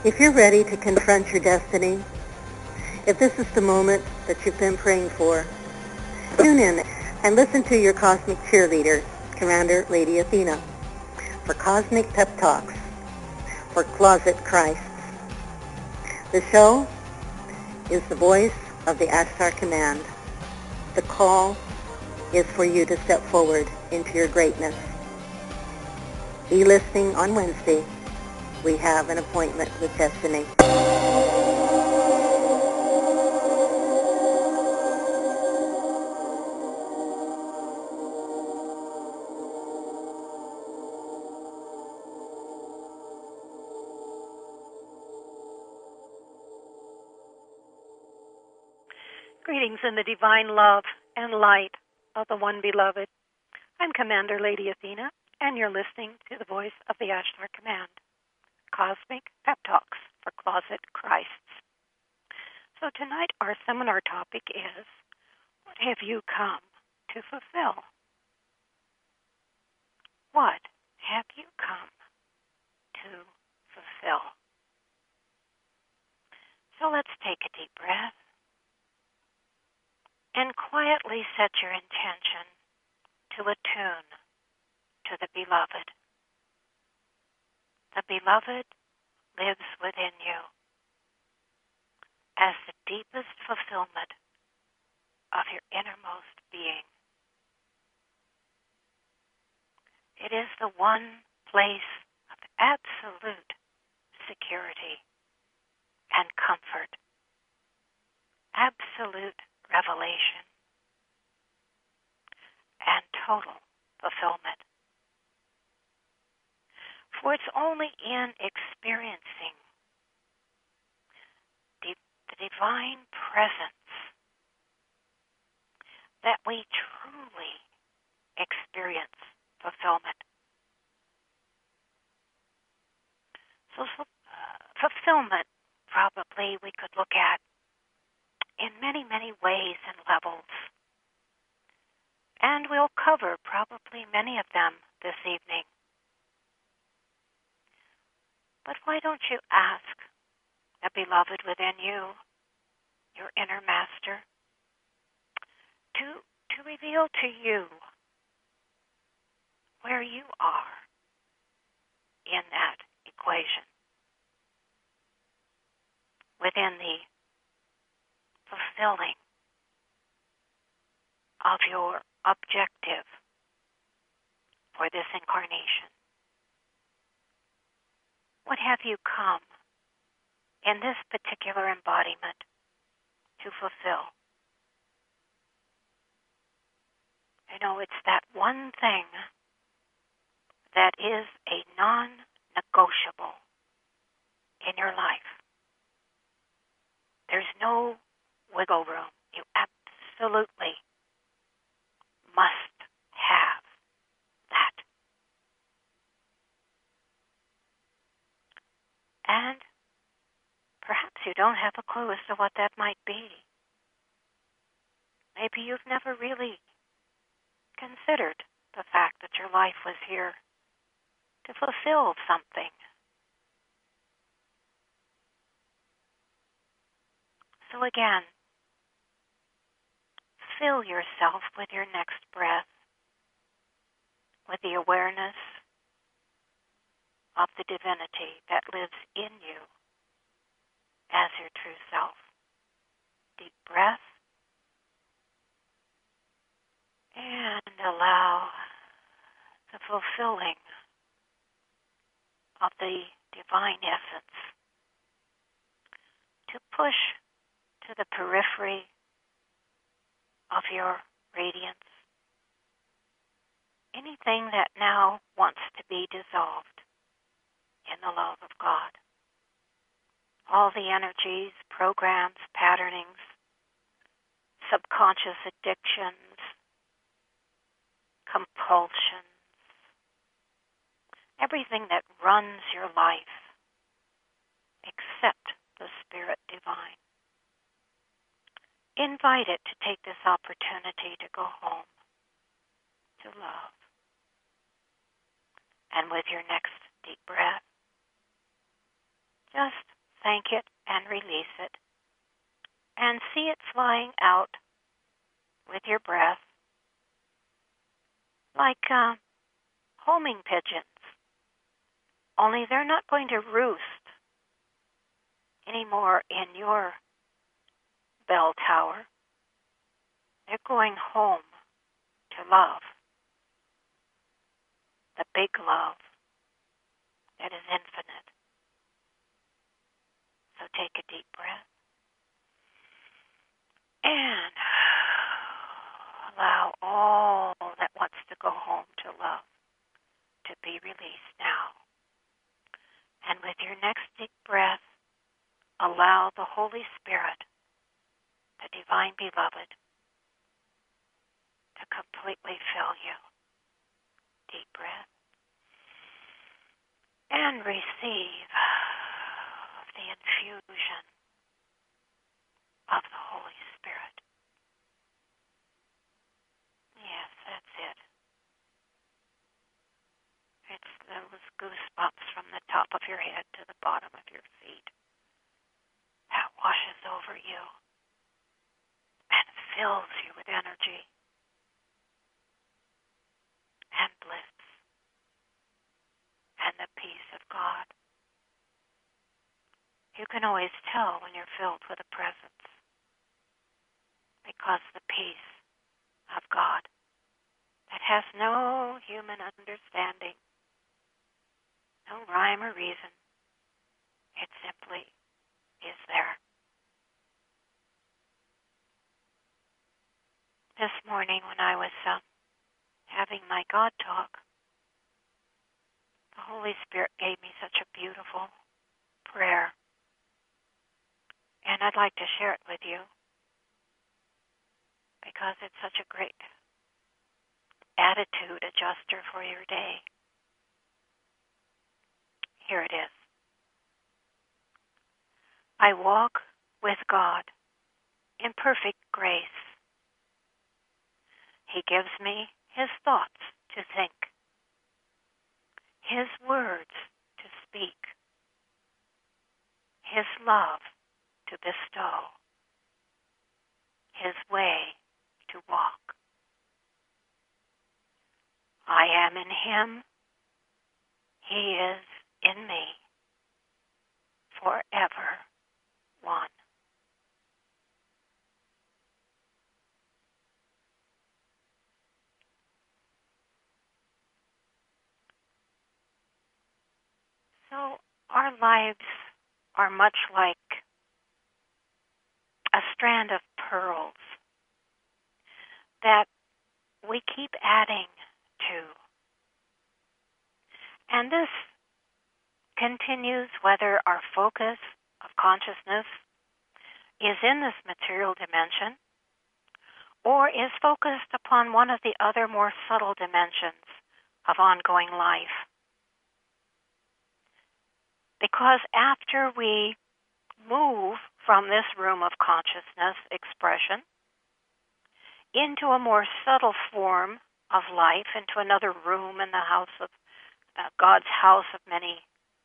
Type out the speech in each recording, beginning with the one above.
If you're ready to confront your destiny, if this is the moment that you've been praying for, tune in and listen to your cosmic cheerleader, Commander Lady Athena, for Cosmic Pep Talks for Closet Christs. The show is the voice of the Ashtar Command. The call is for you to step forward into your greatness. Be listening on Wednesday. We have an appointment with destiny. Greetings in the divine love and light of the One Beloved. I'm Commander Lady Athena, and you're listening to the voice of the Ashtar Command, Cosmic Pep Talks for Closet Christs. So tonight our seminar topic is, what have you come to fulfill? What have you come to fulfill? So let's take a deep breath and quietly set your intention to attune to the Beloved. The Beloved lives within you as the deepest fulfillment of your innermost being. It is the one place of absolute security and comfort, absolute revelation, and total fulfillment. For it's only in experiencing the divine presence that we truly experience fulfillment. So fulfillment, probably we could look at in many, many ways and levels. And we'll cover probably many of them this evening. But why don't you ask the Beloved within you, your inner master, to reveal to you where you are in that equation, within the fulfilling of your objective for this incarnation. What have you come in this particular embodiment to fulfill? You know, it's that one thing that is a non-negotiable in your life. There's no wiggle room. You absolutely must have that. And perhaps you don't have a clue as to what that might be. Maybe you've never really considered the fact that your life was here to fulfill something. So again, fill yourself with your next breath with the awareness of the divinity that lives in you as your true self. Deep breath. And allow the fulfilling of the divine essence to push to the periphery of your radiance anything that now wants to be dissolved in the love of God. All the energies, programs, patternings, subconscious addictions, compulsions, everything that runs your life except the Spirit Divine. Invite it to take this opportunity to go home, to love. And with your next deep breath, just thank it and release it. And see it flying out with your breath like homing pigeons. Only they're not going to roost anymore in your bell tower. They're going home to love, the big love that is infinite. So take a deep breath and allow all that wants to go home to love to be released now. And with your next deep breath, allow the Holy Spirit, the divine beloved, to completely fill you. Deep breath. And receive the infusion of the Holy Spirit. Yes, that's it. It's those goosebumps from the top of your head to the bottom of your feet that washes over you and fills you with energy and bliss and the peace of God. You can always tell when you're filled with a presence because the peace of God that has no human understanding, no rhyme or reason, it simply is there. This morning when I was having my God talk, the Holy Spirit gave me such a beautiful prayer, and I'd like to share it with you because it's such a great attitude adjuster for your day. Here it is. I walk with God in perfect grace. He gives me His thoughts to think, His words to speak, His love to bestow, His way to walk. I am in Him. He is in me. Forever one. So our lives are much like a strand of pearls that we keep adding to. And this continues whether our focus of consciousness is in this material dimension or is focused upon one of the other more subtle dimensions of ongoing life. Because after we move from this room of consciousness expression into a more subtle form of life, into another room in the house of God's house of many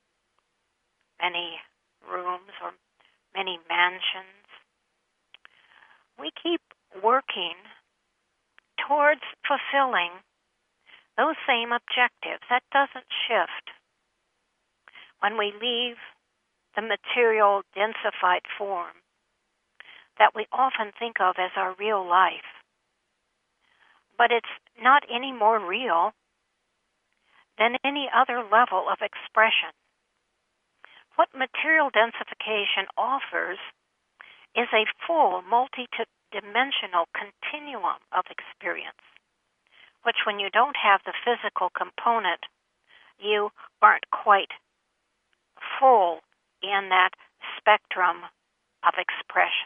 rooms or many mansions, we keep working towards fulfilling those same objectives. That doesn't shift. When we leave the material densified form that we often think of as our real life, but it's not any more real than any other level of expression. What material densification offers is a full multi-dimensional continuum of experience, which when you don't have the physical component, you aren't quite full in that spectrum of expression.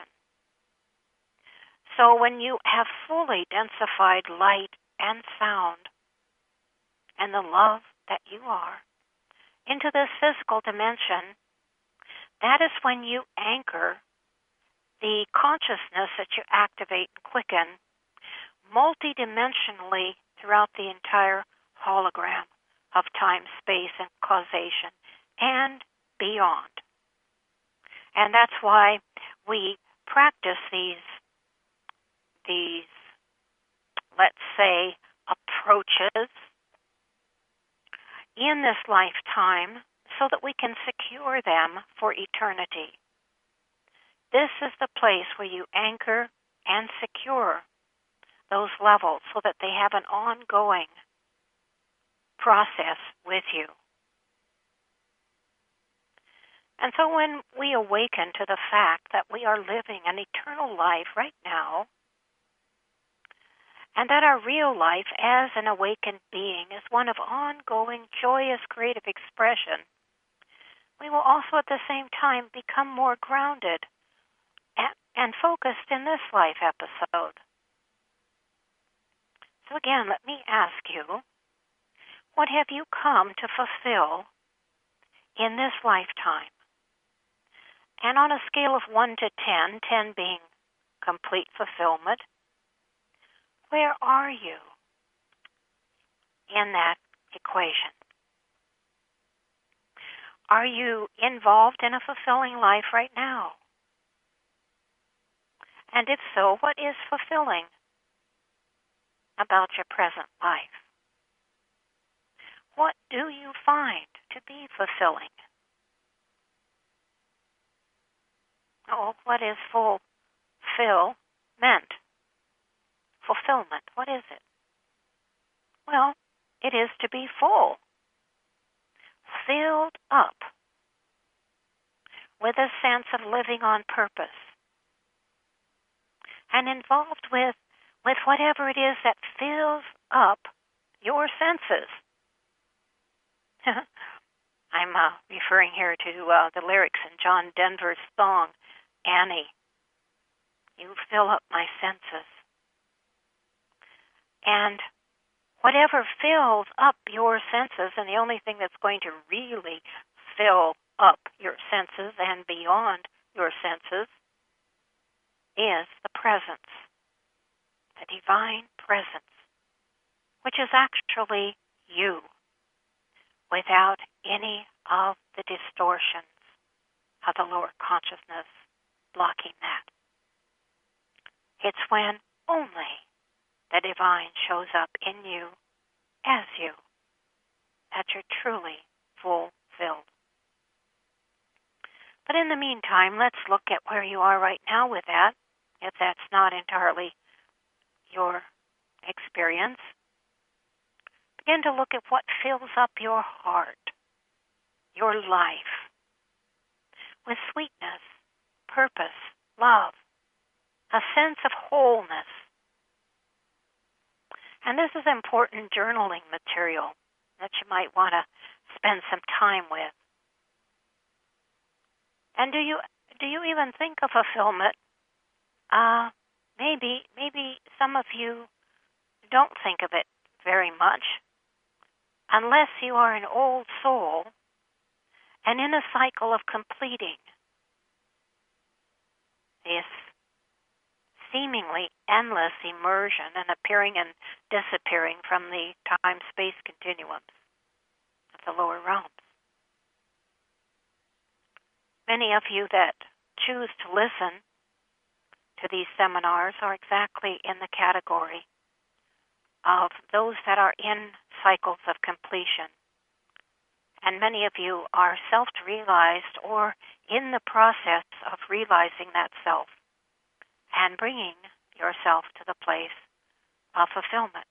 So when you have fully densified light and sound and the love that you are into this physical dimension, that is when you anchor the consciousness that you activate and quicken multidimensionally throughout the entire hologram of time, space, and causation, and beyond. And that's why we practice these, let's say, approaches in this lifetime so that we can secure them for eternity. This is the place where you anchor and secure those levels so that they have an ongoing process with you. And so when we awaken to the fact that we are living an eternal life right now, and that our real life as an awakened being is one of ongoing, joyous, creative expression, we will also at the same time become more grounded and focused in this life episode. So again, let me ask you, what have you come to fulfill in this lifetime? And on a scale of 1 to 10, 10 being complete fulfillment, where are you in that equation? Are you involved in a fulfilling life right now? And if so, what is fulfilling about your present life? What do you find to be fulfilling? Oh, what is fulfillment? Fulfillment, what is it? Well, it is to be full, filled up with a sense of living on purpose, and involved with whatever it is that fills up your senses. I'm referring here to the lyrics in John Denver's song, Annie. You fill up my senses. And whatever fills up your senses, and the only thing that's going to really fill up your senses and beyond your senses is the presence, the divine presence, which is actually you, without any of the distortions of the lower consciousness blocking that. It's when only the divine shows up in you as you that you're truly fulfilled. But in the meantime, let's look at where you are right now with that, if that's not entirely your experience. Begin to look at what fills up your heart, your life, with sweetness, purpose, love, a sense of wholeness. And this is important journaling material that you might want to spend some time with. And do you even think of fulfillment? Maybe some of you don't think of it very much, unless you are an old soul and in a cycle of completing this seemingly endless immersion and appearing and disappearing from the time-space continuums of the lower realms. Many of you that choose to listen to these seminars are exactly in the category of those that are in cycles of completion. And many of you are self-realized or in the process of realizing that self and bringing yourself to the place of fulfillment.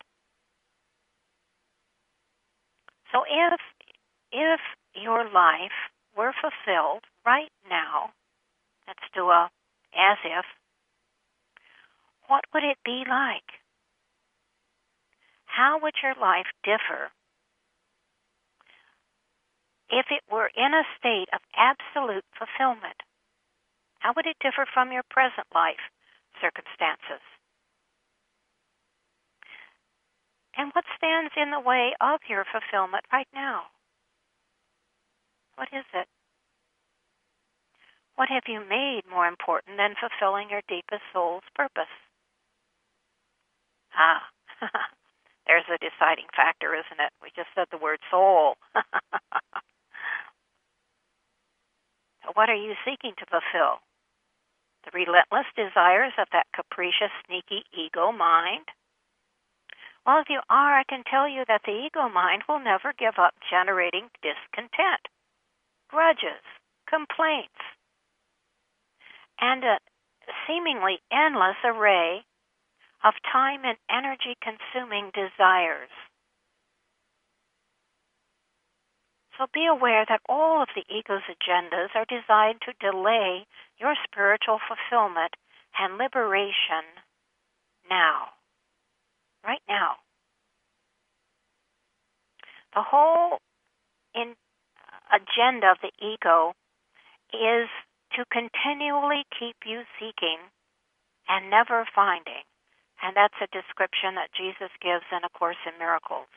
So if your life were fulfilled right now, let's do a as if, what would it be like? How would your life differ if it were in a state of absolute fulfillment? How would it differ from your present life circumstances? And what stands in the way of your fulfillment right now? What is it? What have you made more important than fulfilling your deepest soul's purpose? There's a deciding factor, isn't it? We just said the word soul. So what are you seeking to fulfill? The relentless desires of that capricious, sneaky ego mind? Well, if you are, I can tell you that the ego mind will never give up generating discontent, grudges, complaints, and a seemingly endless array of time and energy-consuming desires. So be aware that all of the ego's agendas are designed to delay your spiritual fulfillment and liberation now, right now. The whole agenda of the ego is to continually keep you seeking and never finding. And that's a description that Jesus gives in A Course in Miracles.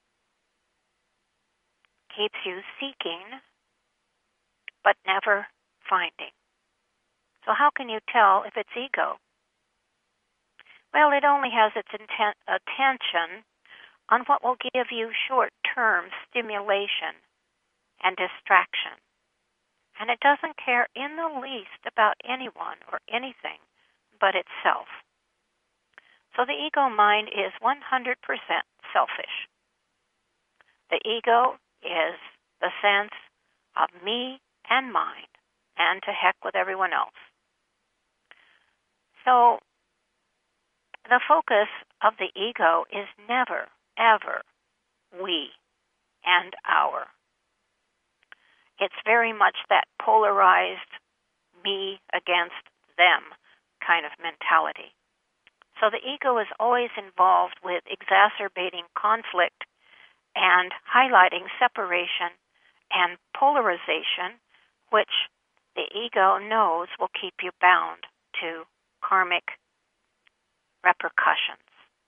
Keeps you seeking, but never finding. So how can you tell if it's ego? Well, it only has its attention on what will give you short-term stimulation and distraction. And it doesn't care in the least about anyone or anything but itself. So the ego mind is 100% selfish. The ego is the sense of me and mine, and to heck with everyone else. So the focus of the ego is never, ever we and our. It's very much that polarized me against them kind of mentality. So the ego is always involved with exacerbating conflict and highlighting separation and polarization, which the ego knows will keep you bound to karmic repercussions.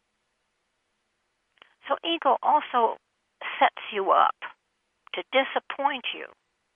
So ego also sets you up to disappoint you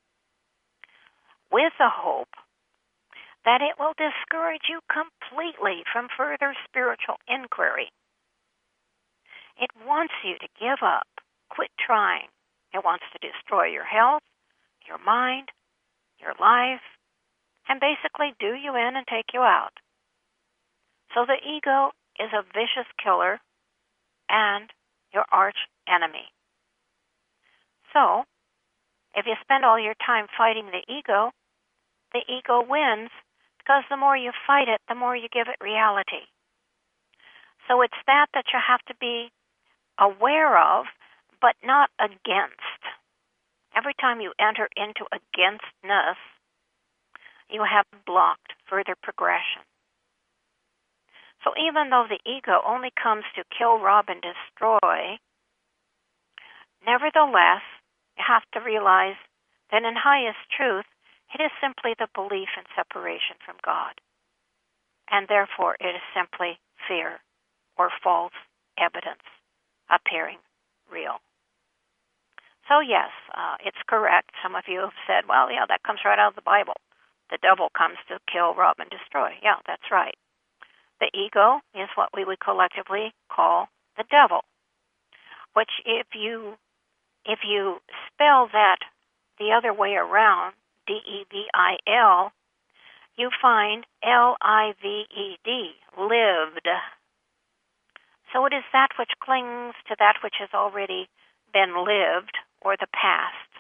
with the hope that it will discourage you completely from further spiritual inquiry. It wants you to give up, quit trying. It wants to destroy your health, your mind, your life, and basically do you in and take you out. So the ego is a vicious killer and your arch enemy. So, if you spend all your time fighting the ego wins, because the more you fight it, the more you give it reality. So it's that you have to be aware of, but not against. Every time you enter into againstness, you have blocked further progression. So even though the ego only comes to kill, rob, and destroy, nevertheless, you have to realize that in highest truth, it is simply the belief in separation from God. And therefore, it is simply fear or false evidence appearing real. So yes, it's correct. Some of you have said, well, yeah, that comes right out of the Bible. The devil comes to kill, rob, and destroy. Yeah, that's right. The ego is what we would collectively call the devil, which if you spell that the other way around, D-E-V-I-L, you find L-I-V-E-D, lived. So it is that which clings to that which has already been lived, or the past.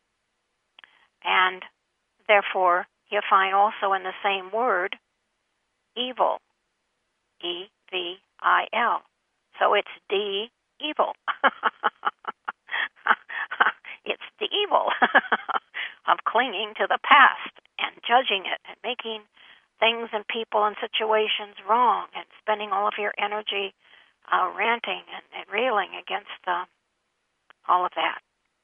And therefore, you find also in the same word, evil, E-V-I-L. So it's D-evil. It's the evil of clinging to the past and judging it and making things and people and situations wrong and spending all of your energy ranting and railing against all of that.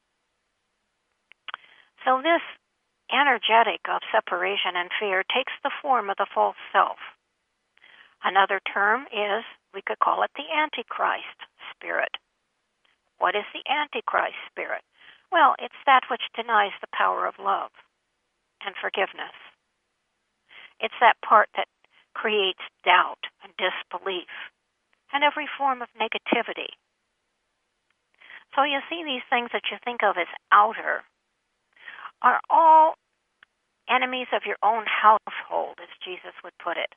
So this energetic of separation and fear takes the form of the false self. Another term is, we could call it the Antichrist spirit. What is the Antichrist spirit? Well, it's that which denies the power of love and forgiveness. It's that part that creates doubt and disbelief and every form of negativity. So you see, these things that you think of as outer are all enemies of your own household, as Jesus would put it.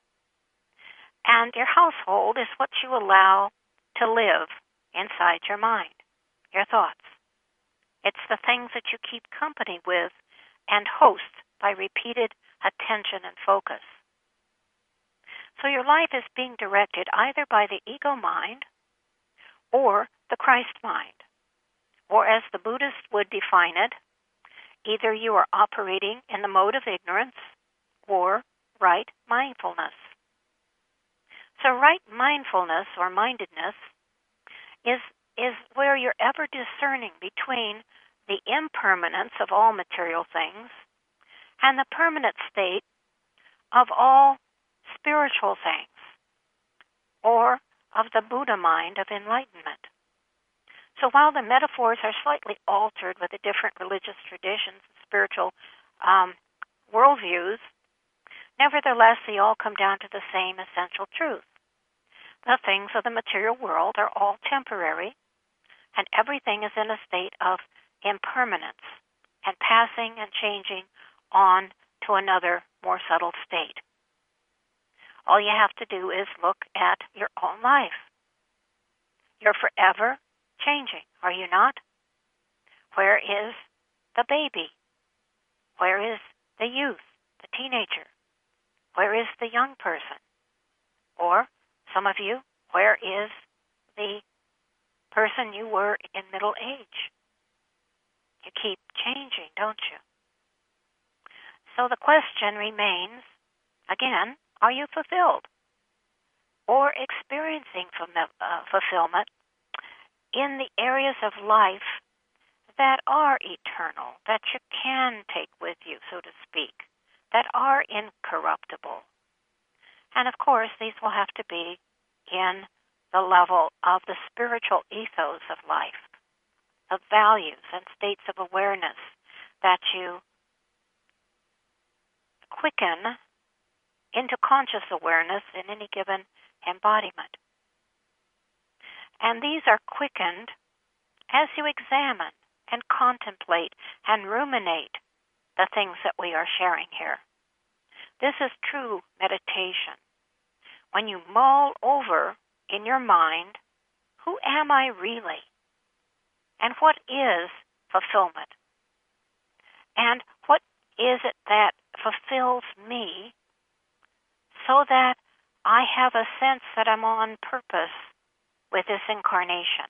And your household is what you allow to live inside your mind, your thoughts. It's the things that you keep company with and host by repeated attention and focus. So your life is being directed either by the ego mind or the Christ mind. Or as the Buddhists would define it, either you are operating in the mode of ignorance or right mindfulness. So right mindfulness or mindedness is where you're ever discerning between the impermanence of all material things and the permanent state of all spiritual things, or of the Buddha mind of enlightenment. So while the metaphors are slightly altered with the different religious traditions and spiritual worldviews, nevertheless they all come down to the same essential truth. The things of the material world are all temporary, and everything is in a state of impermanence and passing and changing on to another more subtle state. All you have to do is look at your own life. You're forever changing, are you not? Where is the baby? Where is the youth, the teenager? Where is the young person? Or, some of you, where is the person you were in middle age? You keep changing, don't you? So the question remains, again, are you fulfilled or experiencing fulfillment in the areas of life that are eternal, that you can take with you, so to speak, that are incorruptible? And of course, these will have to be in the level of the spiritual ethos of life, of values and states of awareness that you quicken into conscious awareness in any given embodiment. And these are quickened as you examine and contemplate and ruminate the things that we are sharing here. This is true meditation. When you mull over in your mind, who am I really? And what is fulfillment? And what is it that fulfills me so that I have a sense that I'm on purpose with this incarnation?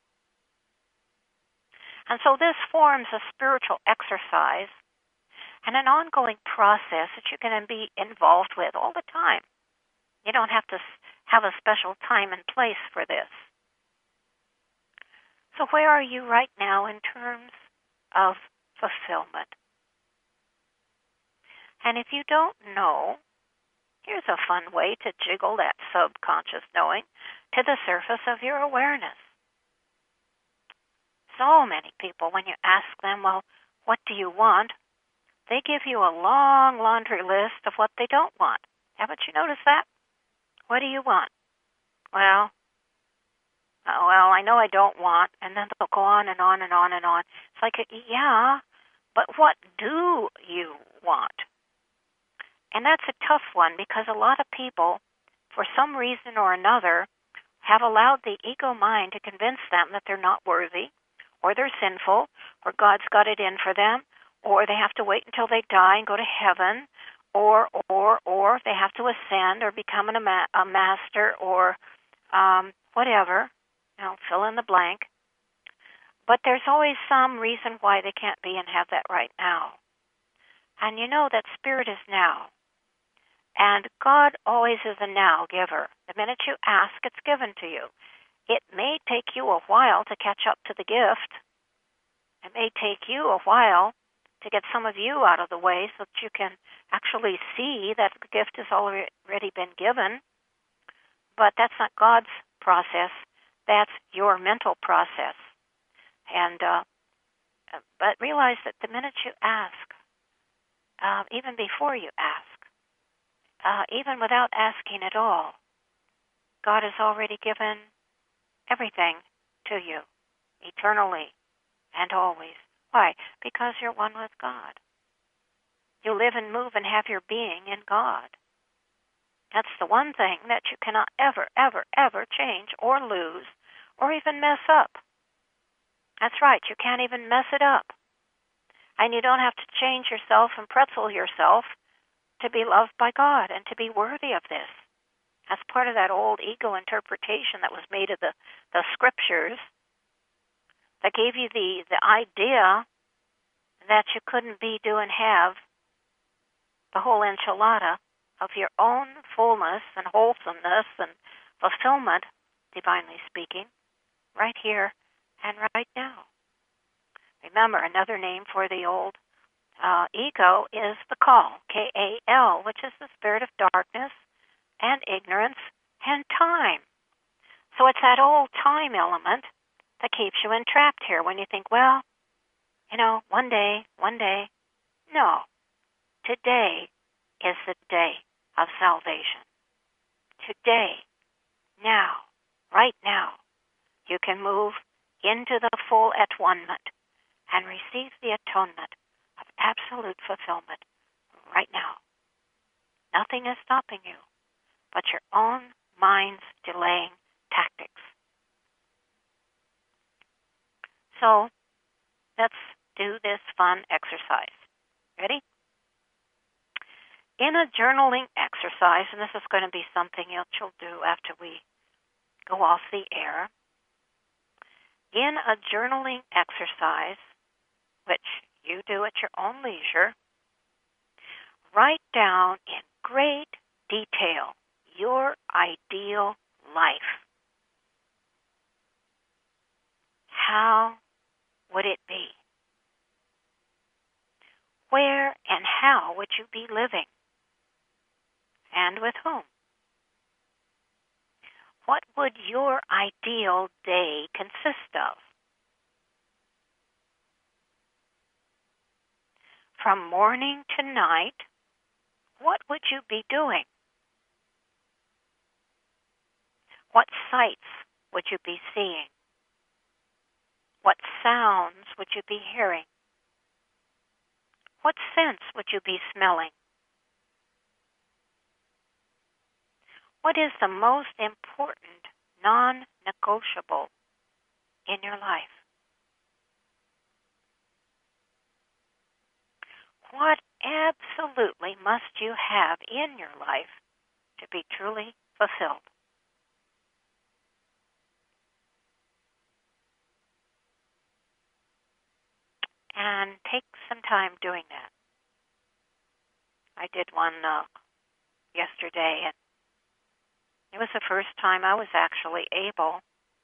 And so this forms a spiritual exercise and an ongoing process that you can be involved with all the time. You don't have to have a special time and place for this. So where are you right now in terms of fulfillment? And if you don't know, here's a fun way to jiggle that subconscious knowing to the surface of your awareness. So many people, when you ask them, well, what do you want? They give you a long laundry list of what they don't want. Haven't you noticed that? What do you want? Well, I know I don't want, and then they'll go on and on and on and on. It's like, yeah, but what do you want? And that's a tough one because a lot of people, for some reason or another, have allowed the ego mind to convince them that they're not worthy, or they're sinful, or God's got it in for them, or they have to wait until they die and go to heaven, or they have to ascend or become a master or whatever, fill in the blank. But there's always some reason why they can't be and have that right now. And you know that spirit is now. And God always is a now giver. The minute you ask, it's given to you. It may take you a while to catch up to the gift. It may take you a while to get some of you out of the way so that you can actually see that the gift has already been given. But that's not God's process. That's your mental process. And but realize that the minute you ask, even before you ask, even without asking at all, God has already given everything to you, eternally and always. Why? Because you're one with God. You live and move and have your being in God. That's the one thing that you cannot ever, ever, ever change or lose or even mess up. That's right, you can't even mess it up. And you don't have to change yourself and pretzel yourself to be loved by God and to be worthy of this. That's part of that old ego interpretation that was made of the scriptures that gave you the idea that you couldn't be, do, and have the whole enchilada of your own fullness and wholesomeness and fulfillment, divinely speaking, right here and right now. Remember, another name for the old ego is the Kal, K-A-L, which is the spirit of darkness and ignorance and time. So it's that old time element that keeps you entrapped here when you think, well, one day. No. Today is the day of salvation. Today, now, right now, you can move into the full at-one-ment and receive the atonement of absolute fulfillment right now. Nothing is stopping you but your own mind's delaying tactics. So, let's do this fun exercise. Ready? In a journaling exercise, and this is going to be something you'll do after we go off the air, in a journaling exercise, which you do at your own leisure, write down in great detail your ideal life. How would it be? Where and how would you be living? And with whom? What would your ideal day consist of? From morning to night, what would you be doing? What sights would you be seeing? What sounds would you be hearing? What scents would you be smelling? What is the most important non-negotiable in your life? What absolutely must you have in your life to be truly fulfilled? And take some time doing that. I did one yesterday, and it was the first time I was actually able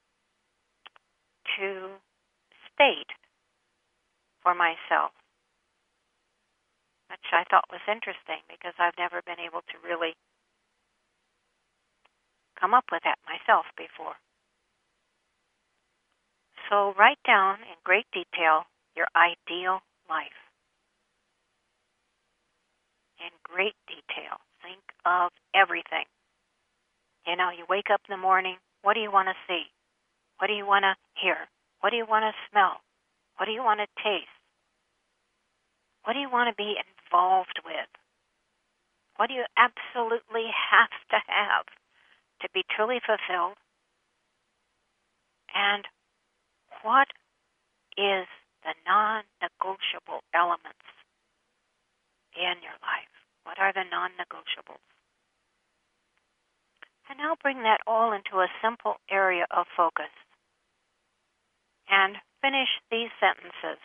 to state for myself, which I thought was interesting because I've never been able to really come up with that myself before. So write down in great detail your ideal life. In great detail. Think of everything. You wake up in the morning, what do you want to see? What do you want to hear? What do you want to smell? What do you want to taste? What do you want to be involved with? What do you absolutely have to be truly fulfilled? And what is the non-negotiable elements in your life? What are the non-negotiables? And now bring that all into a simple area of focus. And finish these sentences.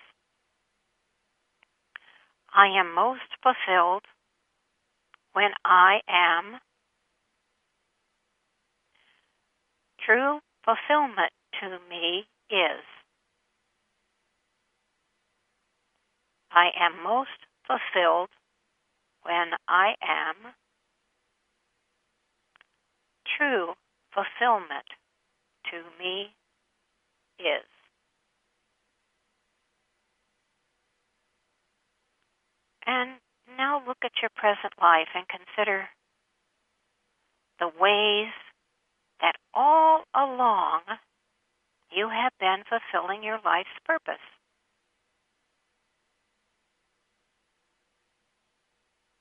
I am most fulfilled when I am. True fulfillment to me is. I am most fulfilled when I am. True fulfillment to me is. And now look at your present life and consider the ways that all along you have been fulfilling your life's purpose.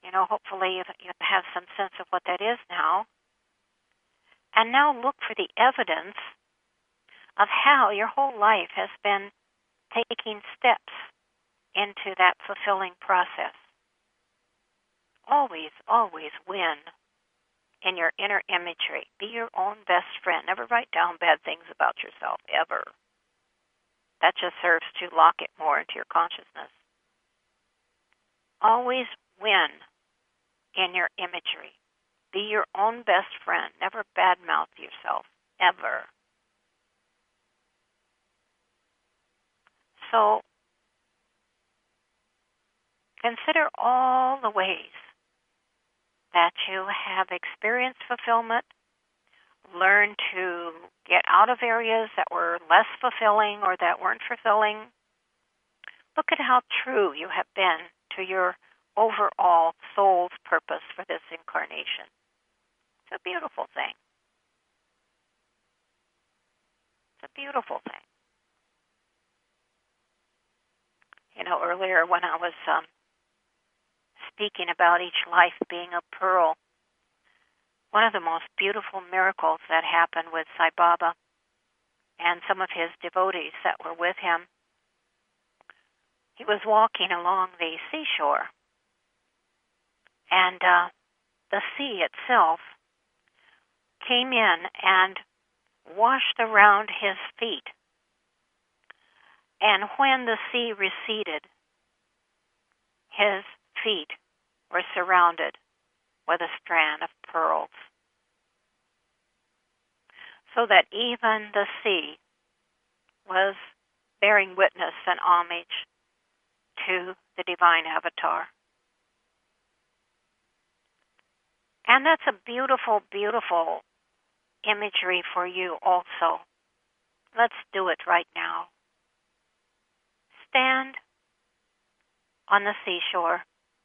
Hopefully you have some sense of what that is now. And now look for the evidence of how your whole life has been taking steps into that fulfilling process. Always, always win in your inner imagery. Be your own best friend. Never write down bad things about yourself, ever. That just serves to lock it more into your consciousness. Always win in your imagery. Be your own best friend. Never badmouth yourself, ever. So, consider all the ways that you have experienced fulfillment, learn to get out of areas that were less fulfilling or that weren't fulfilling. Look at how true you have been to your overall soul's purpose for this incarnation. It's a beautiful thing. It's a beautiful thing. Earlier when I was speaking about each life being a pearl, one of the most beautiful miracles that happened with Sai Baba and some of his devotees that were with him, he was walking along the seashore, and the sea itself came in and washed around his feet. And when the sea receded, his feet were surrounded with a strand of pearls, so that even the sea was bearing witness and homage to the divine avatar. And that's a beautiful, beautiful imagery for you also. Let's do it right now. Stand on the seashore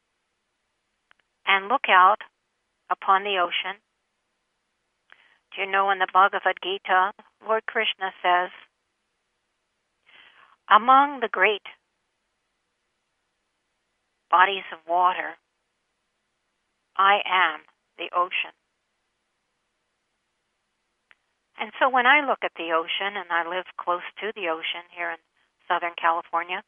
and look out upon the ocean. Do you know in the Bhagavad Gita, Lord Krishna says, among the great bodies of water, I am the ocean. And so when I look at the ocean, and I live close to the ocean here in Southern California,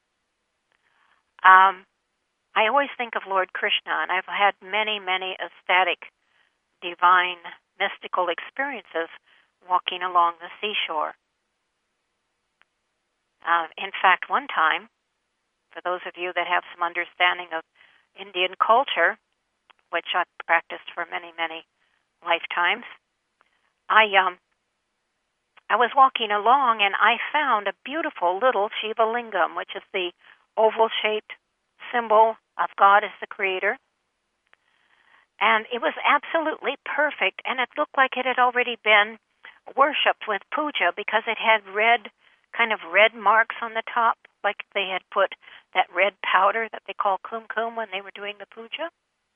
I always think of Lord Krishna, and I've had many, many ecstatic, divine, mystical experiences walking along the seashore. In fact, one time, for those of you that have some understanding of Indian culture, which I've practiced for many, many lifetimes, I was walking along and I found a beautiful little Shiva Lingam, which is the oval-shaped symbol of God as the creator. And it was absolutely perfect, and it looked like it had already been worshipped with puja because it had kind of red marks on the top, like they had put that red powder that they call kumkum when they were doing the puja.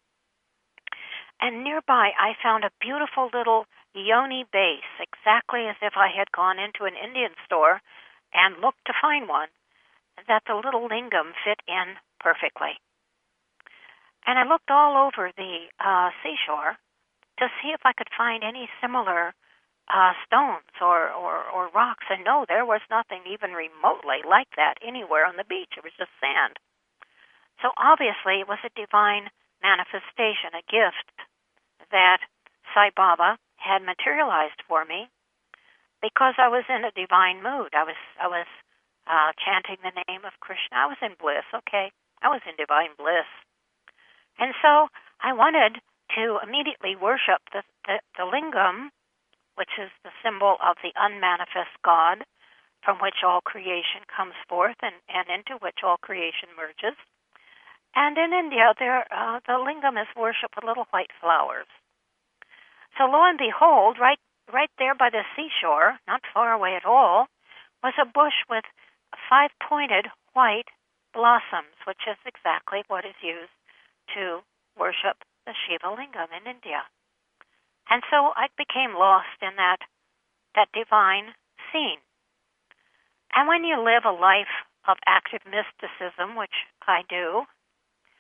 And nearby, I found a beautiful little yoni base, exactly as if I had gone into an Indian store and looked to find one, that the little lingam fit in perfectly. And I looked all over the seashore to see if I could find any similar stones or rocks, and no, there was nothing even remotely like that anywhere on the beach. It was just sand. So obviously it was a divine manifestation, a gift that Sai Baba had materialized for me because I was in a divine mood. I was chanting the name of Krishna. I was in bliss, okay? I was in divine bliss. And so I wanted to immediately worship the lingam, which is the symbol of the unmanifest God, from which all creation comes forth and into which all creation merges. And in India, the lingam is worshipped with little white flowers. So lo and behold, right there by the seashore, not far away at all, was a bush with 5-pointed white blossoms, which is exactly what is used to worship the Shiva Lingam in India. And so I became lost in that divine scene. And when you live a life of active mysticism, which I do,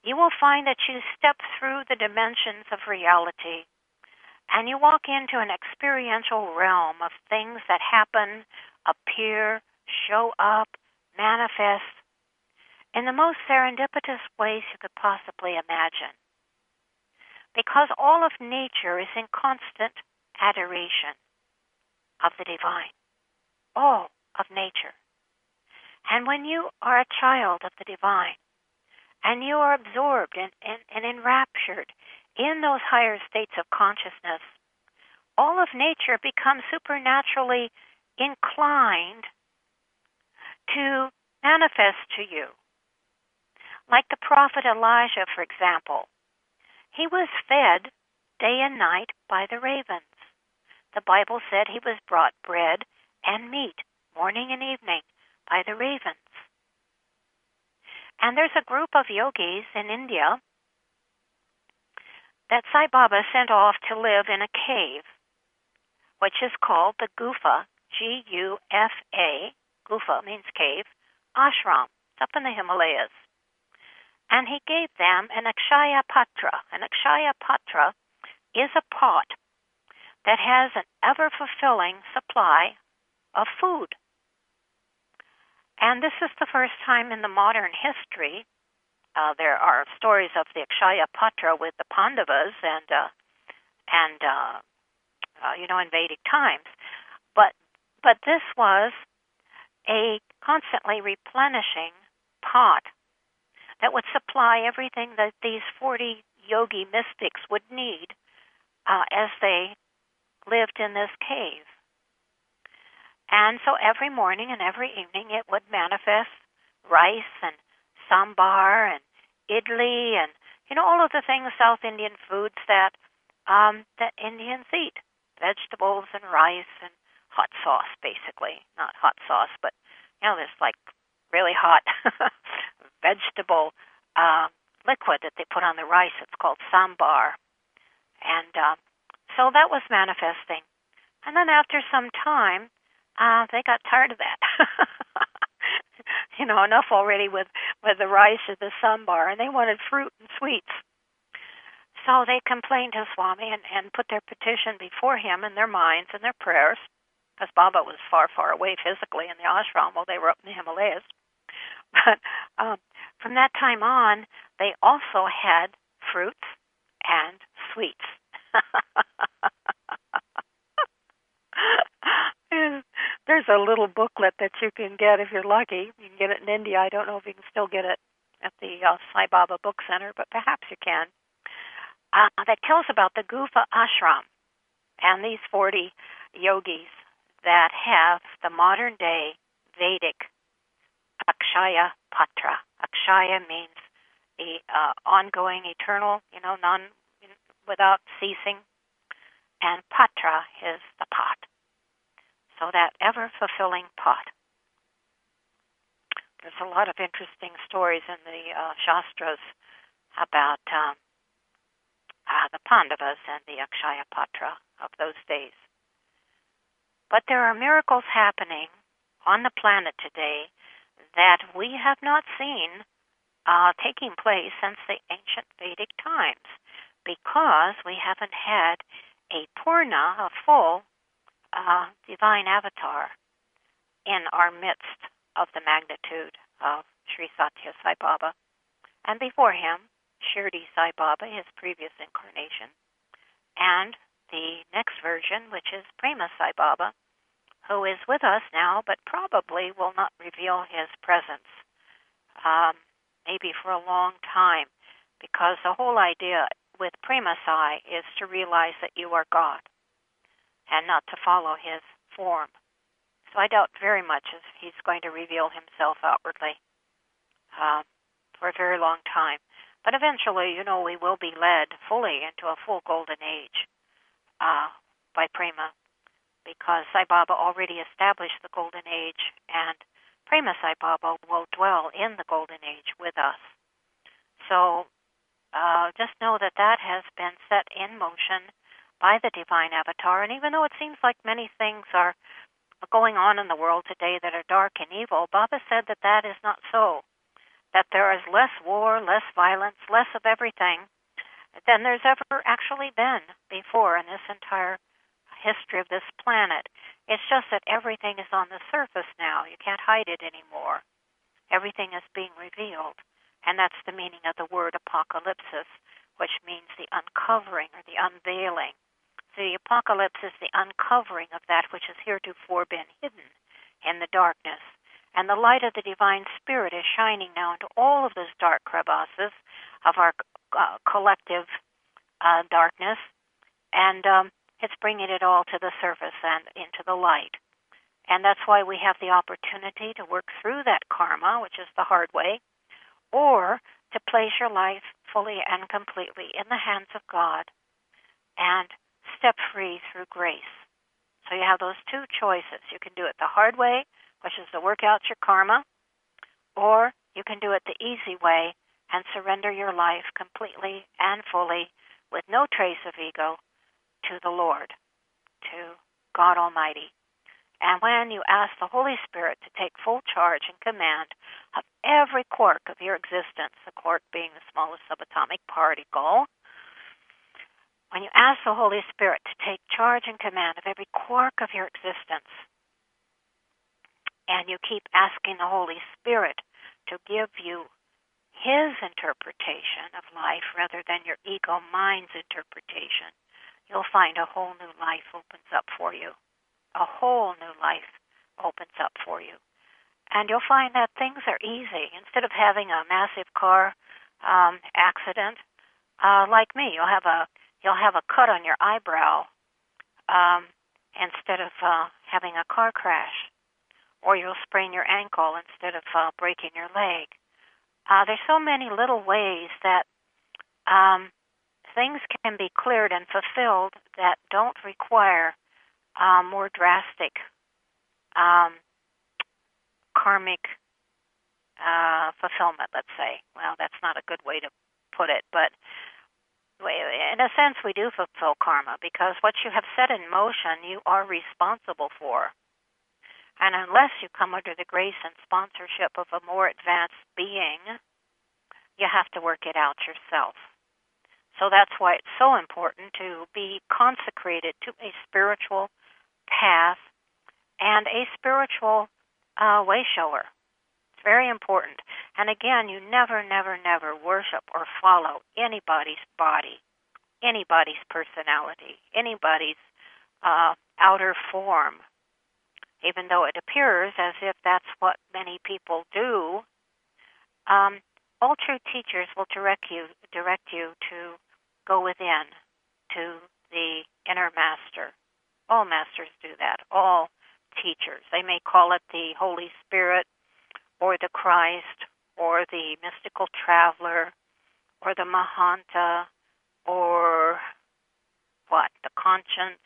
you will find that you step through the dimensions of reality and you walk into an experiential realm of things that happen, appear, show up, manifest in the most serendipitous ways you could possibly imagine. Because all of nature is in constant adoration of the divine. All of nature. And when you are a child of the divine, and you are absorbed and enraptured in those higher states of consciousness, all of nature becomes supernaturally inclined to manifest to you. Like the prophet Elijah, for example. He was fed day and night by the ravens. The Bible said he was brought bread and meat morning and evening by the ravens. And there's a group of yogis in India that Sai Baba sent off to live in a cave, which is called the Gufa, G-U-F-A, Gufa means cave, ashram. It's up in the Himalayas. And he gave them an Akshaya Patra. An Akshaya Patra is a pot that has an ever-fulfilling supply of food. And this is the first time in the modern history. There are stories of the Akshaya Patra with the Pandavas and in Vedic times. But this was a constantly replenishing pot that would supply everything that these 40 yogi mystics would need as they lived in this cave. And so every morning and every evening it would manifest rice and sambar and idli and, all of the things, South Indian foods that Indians eat. Vegetables and rice and hot sauce, basically. Not hot sauce, but, this like really hot vegetable liquid that they put on the rice. It's called sambar. And so that was manifesting. And then after some time, they got tired of that. Enough already with the rice or the sambar, and they wanted fruit and sweets. So they complained to Swami and put their petition before him in their minds and their prayers, because Baba was far, far away physically in the ashram while they were up in the Himalayas. But from that time on, they also had fruits and sweets. There's a little booklet that you can get if you're lucky. You can get it in India. I don't know if you can still get it at the Sai Baba Book Center, but perhaps you can. That tells about the Gufa ashram and these 40 yogis that have the modern day Vedic Akshaya Patra. Akshaya means ongoing, eternal, without ceasing. And Patra is the pot. So that ever-fulfilling pot. There's a lot of interesting stories in the Shastras about the Pandavas and the Akshaya Patra of those days. But there are miracles happening on the planet today that we have not seen taking place since the ancient Vedic times, because we haven't had a Purna, a full divine avatar in our midst of the magnitude of Sri Satya Sai Baba. And before him, Shirdi Sai Baba, his previous incarnation, and the next version, which is Prema Sai Baba, who is with us now, but probably will not reveal his presence, maybe for a long time, because the whole idea with Prema Sai is to realize that you are God and not to follow his form. So I doubt very much if he's going to reveal himself outwardly for a very long time. But eventually, we will be led fully into a full golden age by Prema, because Sai Baba already established the golden age, and Prema Sai Baba will dwell in the golden age with us. So just know that has been set in motion by the divine avatar. And even though it seems like many things are going on in the world today that are dark and evil, Baba said that is not so. that there is less war, less violence, less of everything than there's ever actually been before in this entire history of this planet. It's just that everything is on the surface now. You can't hide it anymore. Everything is being revealed. And that's the meaning of the word apocalypsis, which means the uncovering or the unveiling. So the apocalypse is the uncovering of that which has heretofore been hidden in the darkness. And the light of the divine spirit is shining now into all of those dark crevasses of our collective darkness, and it's bringing it all to the surface and into the light. And that's why we have the opportunity to work through that karma, which is the hard way, or to place your life fully and completely in the hands of God and step free through grace. So you have those two choices. You can do it the hard way, which is to work out your karma, or you can do it the easy way and surrender your life completely and fully with no trace of ego to the Lord, to God Almighty. And when you ask the Holy Spirit to take full charge and command of every quark of your existence, the quark being the smallest subatomic particle, when you ask the Holy Spirit to take charge and command of every quark of your existence, and you keep asking the Holy Spirit to give you His interpretation of life rather than your ego mind's interpretation, you'll find a whole new life opens up for you. A whole new life opens up for you. And you'll find that things are easy. Instead of having a massive car accident, like me, you'll have a cut on your eyebrow instead of having a car crash, or you'll sprain your ankle instead of breaking your leg. There's so many little ways that things can be cleared and fulfilled that don't require more drastic karmic fulfillment, let's say. Well, that's not a good way to put it, but in a sense we do fulfill karma, because what you have set in motion you are responsible for. And unless you come under the grace and sponsorship of a more advanced being, you have to work it out yourself. So that's why it's so important to be consecrated to a spiritual path and a spiritual way shower. It's very important. And again, you never, never, never worship or follow anybody's body, anybody's personality, anybody's outer form, even though it appears as if that's what many people do. All true teachers will direct you to go within, to the inner master. All masters do that, all teachers. They may call it the Holy Spirit, or the Christ, or the mystical traveler, or the Mahanta, or the conscience,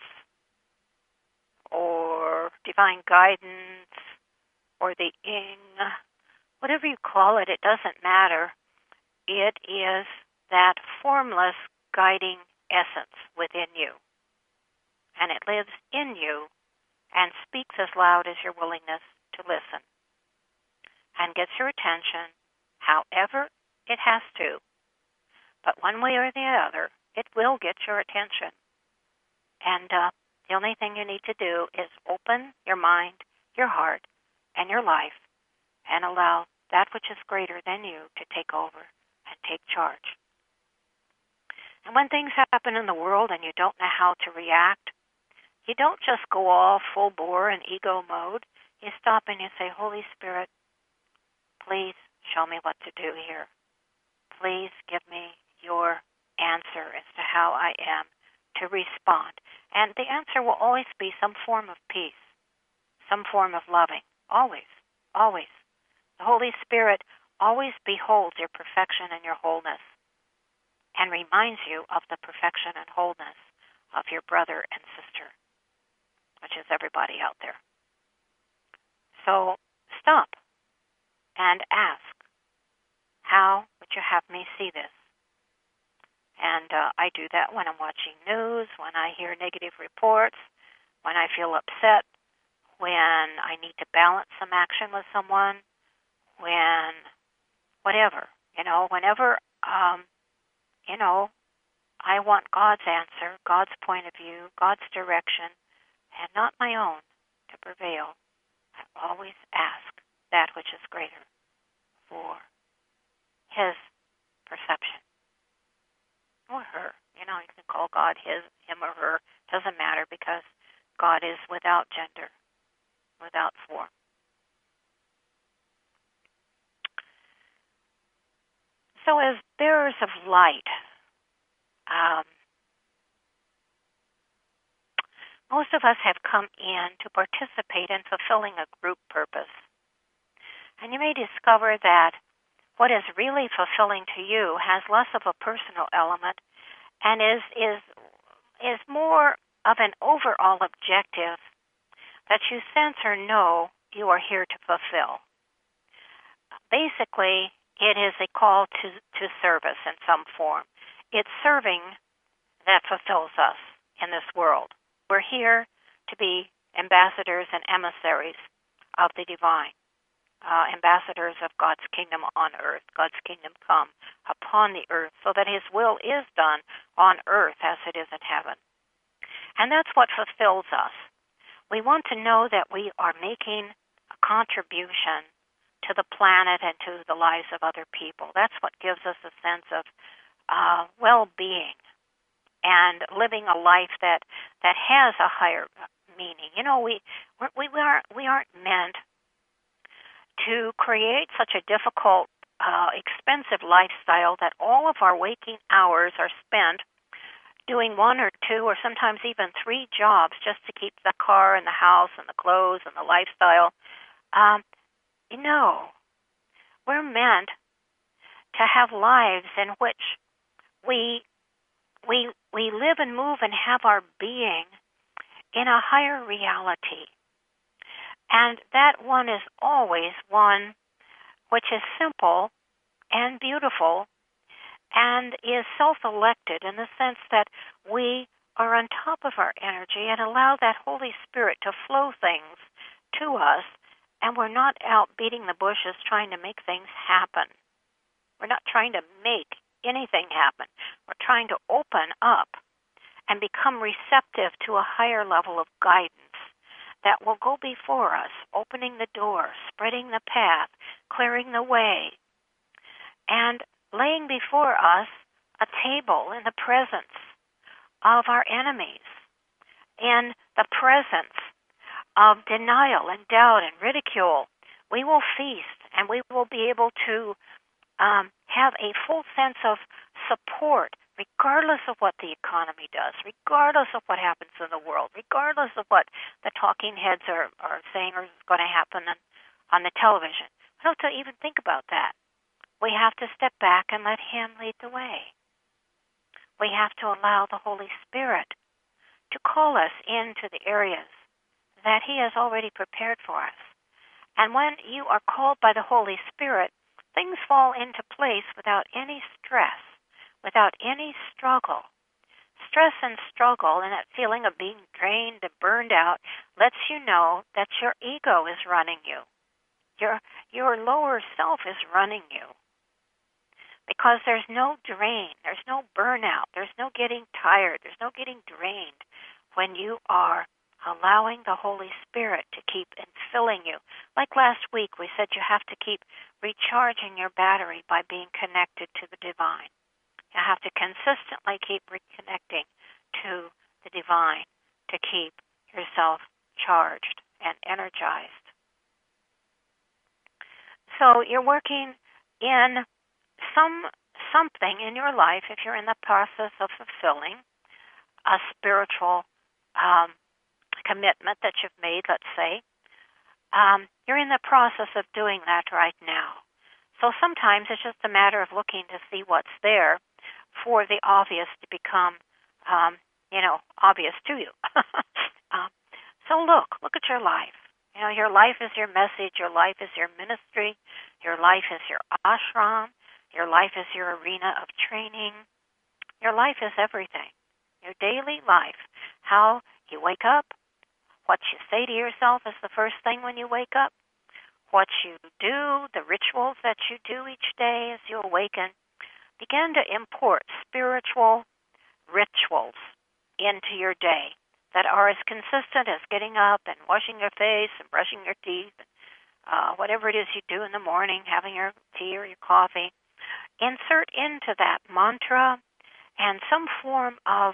or divine guidance, or the Ing. Whatever you call it, it doesn't matter. It is that formless guiding essence within you. And it lives in you and speaks as loud as your willingness to listen, and gets your attention however it has to. But one way or the other, it will get your attention. And the only thing you need to do is open your mind, your heart, and your life, and allow that which is greater than you to take over and take charge. And when things happen in the world and you don't know how to react, you don't just go all full bore in ego mode. You stop and you say, Holy Spirit, please show me what to do here. Please give me your answer as to how I am to respond. And the answer will always be some form of peace, some form of loving. Always, always. The Holy Spirit always beholds your perfection and your wholeness, and reminds you of the perfection and wholeness of your brother and sister, which is everybody out there. So stop and ask, how would you have me see this? And I do that when I'm watching news, when I hear negative reports, when I feel upset, when I need to balance some action with someone, when whatever. Whenever, I want God's answer, God's point of view, God's direction, and not my own to prevail. I always ask that which is greater for His perception, or her. You can call God him or her. Doesn't matter, because God is without gender, without form. So as bearers of light, most of us have come in to participate in fulfilling a group purpose. And you may discover that what is really fulfilling to you has less of a personal element and is more of an overall objective that you sense or know you are here to fulfill. Basically, it is a call to service in some form. It's serving that fulfills us in this world. We're here to be ambassadors and emissaries of the divine, ambassadors of God's kingdom on earth, God's kingdom come upon the earth, so that His will is done on earth as it is in heaven. And that's what fulfills us. We want to know that we are making a contribution to the planet and to the lives of other people. That's what gives us a sense of well-being and living a life that has a higher meaning. We aren't meant to create such a difficult, expensive lifestyle that all of our waking hours are spent doing one or two or sometimes even three jobs just to keep the car and the house and the clothes and the lifestyle. We're meant to have lives in which we live and move and have our being in a higher reality. And that one is always one which is simple and beautiful and is self-elected in the sense that we are on top of our energy and allow that Holy Spirit to flow things to us, and we're not out beating the bushes trying to make things happen. We're not trying to make anything happen. We're trying to open up and become receptive to a higher level of guidance that will go before us, opening the door, spreading the path, clearing the way, and laying before us a table in the presence of our enemies, in the presence of denial and doubt and ridicule. We will feast, and we will be able to have a full sense of support, regardless of what the economy does, regardless of what happens in the world, regardless of what the talking heads are saying or is going to happen on the television. We don't have to even think about that. We have to step back and let Him lead the way. We have to allow the Holy Spirit to call us into the areas that He has already prepared for us. And when you are called by the Holy Spirit, things fall into place without any stress, without any struggle. Stress and struggle and that feeling of being drained and burned out lets you know that your ego is running you. Your lower self is running you. Because there's no drain, there's no burnout, there's no getting tired, there's no getting drained when you are allowing the Holy Spirit to keep infilling you. Like last week, we said you have to keep recharging your battery by being connected to the divine. You have to consistently keep reconnecting to the divine to keep yourself charged and energized. So you're working in something in your life, if you're in the process of fulfilling a spiritual commitment that you've made, let's say, you're in the process of doing that right now. So sometimes it's just a matter of looking to see what's there for the obvious to become, obvious to you. So look at your life. Your life is your message. Your life is your ministry. Your life is your ashram. Your life is your arena of training. Your life is everything. Your daily life. How you wake up. What you say to yourself is the first thing when you wake up. what you do, the rituals that you do each day as you awaken. Begin to import spiritual rituals into your day that are as consistent as getting up and washing your face and brushing your teeth, whatever it is you do in the morning, having your tea or your coffee. Insert into that mantra and some form of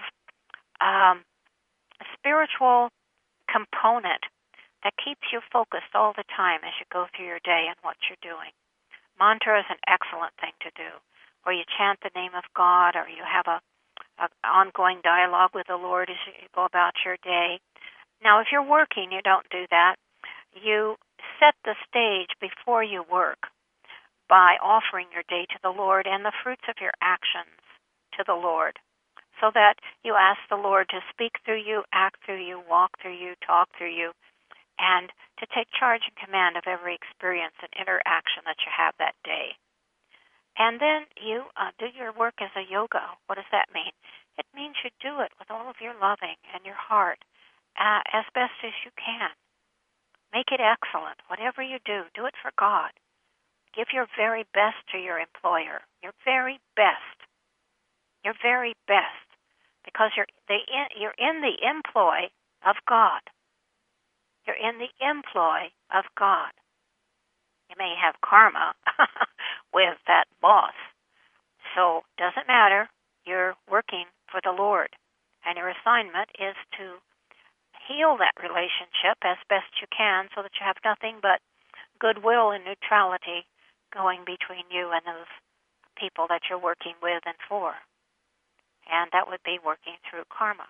spiritual component that keeps you focused all the time as you go through your day and what you're doing. Mantra is an excellent thing to do, where you chant the name of God, or you have a ongoing dialogue with the Lord as you go about your day. Now, if you're working, you don't do that. You set the stage before you work by offering your day to the Lord and the fruits of your actions to the Lord, so that you ask the Lord to speak through you, act through you, walk through you, talk through you, and to take charge and command of every experience and interaction that you have that day. And then you do your work as a yoga. What does that mean? It means you do it with all of your loving and your heart as best as you can. Make it excellent. Whatever you do it for God. Give your very best to your employer. Your very best. Your very best. Because you're in the employ of God. You're in the employ of God. You may have karma with that boss. So it doesn't matter. You're working for the Lord. And your assignment is to heal that relationship as best you can so that you have nothing but goodwill and neutrality going between you and those people that you're working with and for. And that would be working through karma.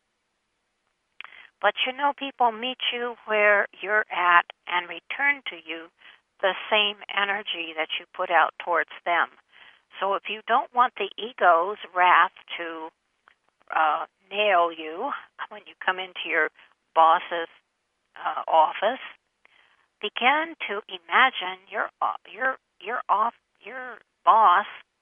But people meet you where you're at and return to you the same energy that you put out towards them. So if you don't want the ego's wrath to nail you when you come into your boss's office, begin to imagine your boss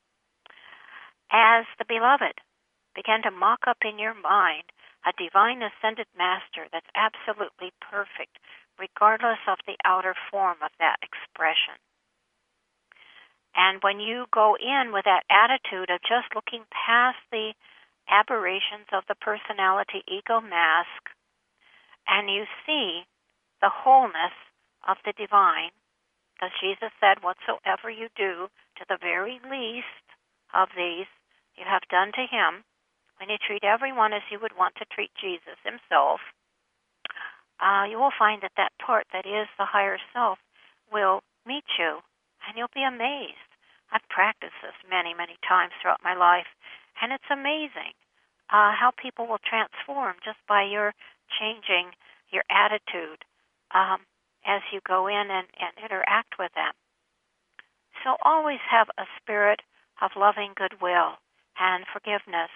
as the beloved. Begin to mock up in your mind a divine ascended master that's absolutely perfect, regardless of the outer form of that expression. And when you go in with that attitude of just looking past the aberrations of the personality ego mask, and you see the wholeness of the divine, because Jesus said, whatsoever you do to the very least of these, you have done to him. When you treat everyone as you would want to treat Jesus himself, you will find that part that is the higher self will meet you, and you'll be amazed. I've practiced this many, many times throughout my life, and it's amazing how people will transform just by your changing your attitude as you go in and interact with them. So always have a spirit of loving goodwill and forgiveness,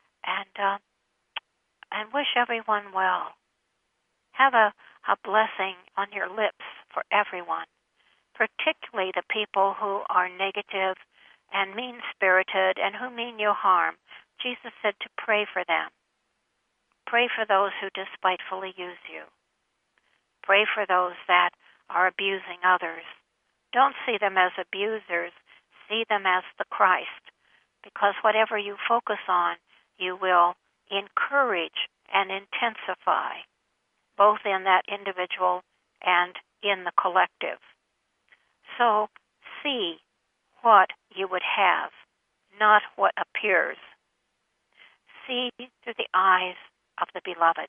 and wish everyone well. Have a blessing on your lips for everyone, particularly the people who are negative and mean-spirited and who mean you harm. Jesus said to pray for them. Pray for those who despitefully use you. Pray for those that are abusing others. Don't see them as abusers. See them as the Christ, because whatever you focus on, you will encourage and intensify, both in that individual and in the collective. So see what you would have, not what appears. See through the eyes of the beloved.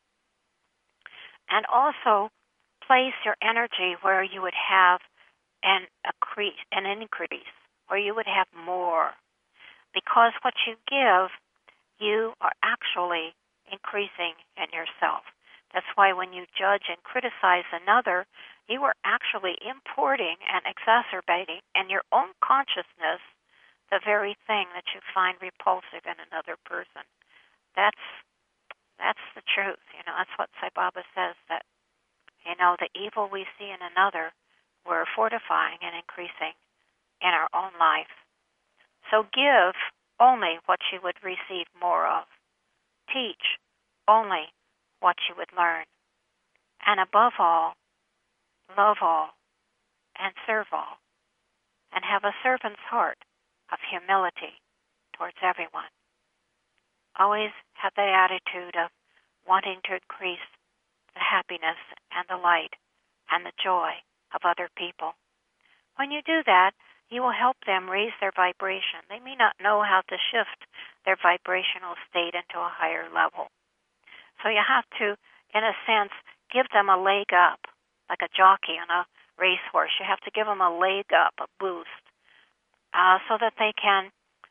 And also place your energy where you would have an increase, where you would have more. Because what you give, you are actually increasing in yourself. That's why when you judge and criticize another, you are actually importing and exacerbating in your own consciousness the very thing that you find repulsive in another person. That's the truth. That's what Sai Baba says, that, the evil we see in another, we're fortifying and increasing in our own life. So give only what you would receive more of. Teach only what you would learn. And above all, love all. and serve all, and have a servant's heart of humility towards everyone. Always have the attitude of wanting to increase the happiness and the light and the joy of other people. When you do that, you will help them raise their vibration. They may not know how to shift their vibrational state into a higher level. So you have to, in a sense, give them a leg up, like a jockey on a racehorse. You have to give them a leg up, a boost, so that they can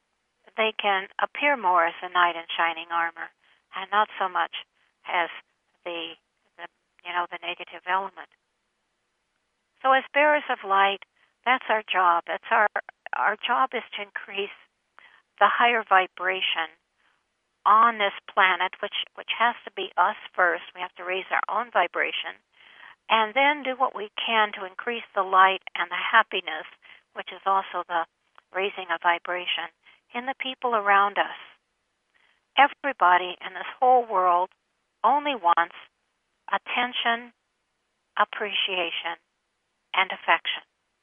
appear more as a knight in shining armor, and not so much as the negative element. So as bearers of light, that's our job. Our job is to increase the higher vibration on this planet, which has to be us first. We have to raise our own vibration, and then do what we can to increase the light and the happiness, which is also the raising of vibration, in the people around us. Everybody in this whole world only wants attention, appreciation, and affection.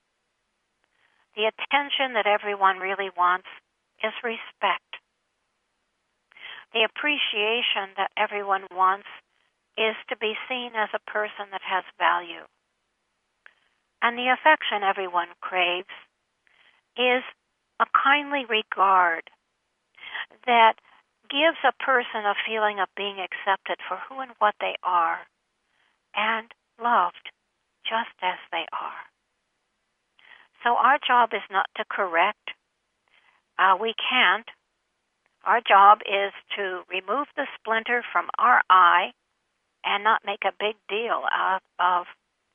The attention that everyone really wants is respect. The appreciation that everyone wants is to be seen as a person that has value. And the affection everyone craves is a kindly regard that gives a person a feeling of being accepted for who and what they are and loved just as they are. So our job is not to correct. We can't. Our job is to remove the splinter from our eye and not make a big deal out of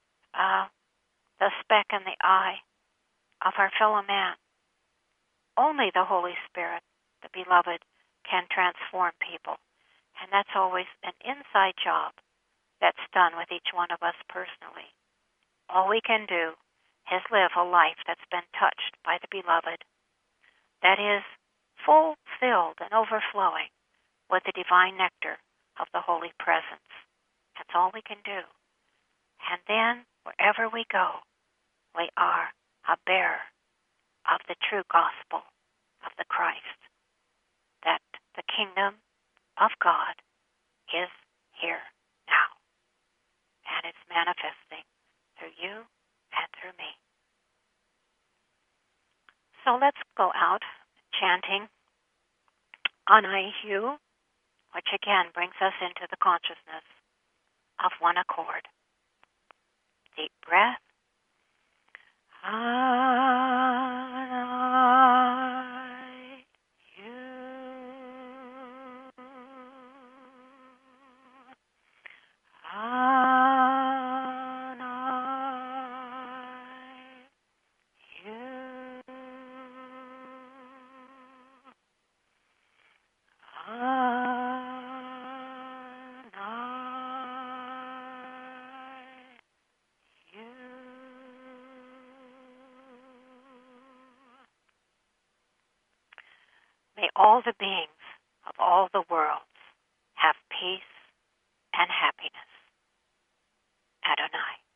the speck in the eye of our fellow man. Only the Holy Spirit, the Beloved, can transform people. And that's always an inside job that's done with each one of us personally. All we can do is live a life that's been touched by the Beloved, that is full-filled and overflowing with the divine nectar of the Holy Presence. That's all we can do. And then, wherever we go, we are a bearer of the true gospel of the Christ, that the kingdom of God is here now, and it's manifesting through you and through me. So let's go out chanting Anaihu, which again brings us into the consciousness of one accord. Deep breath. May all the beings of all the worlds have peace and happiness. Adonai.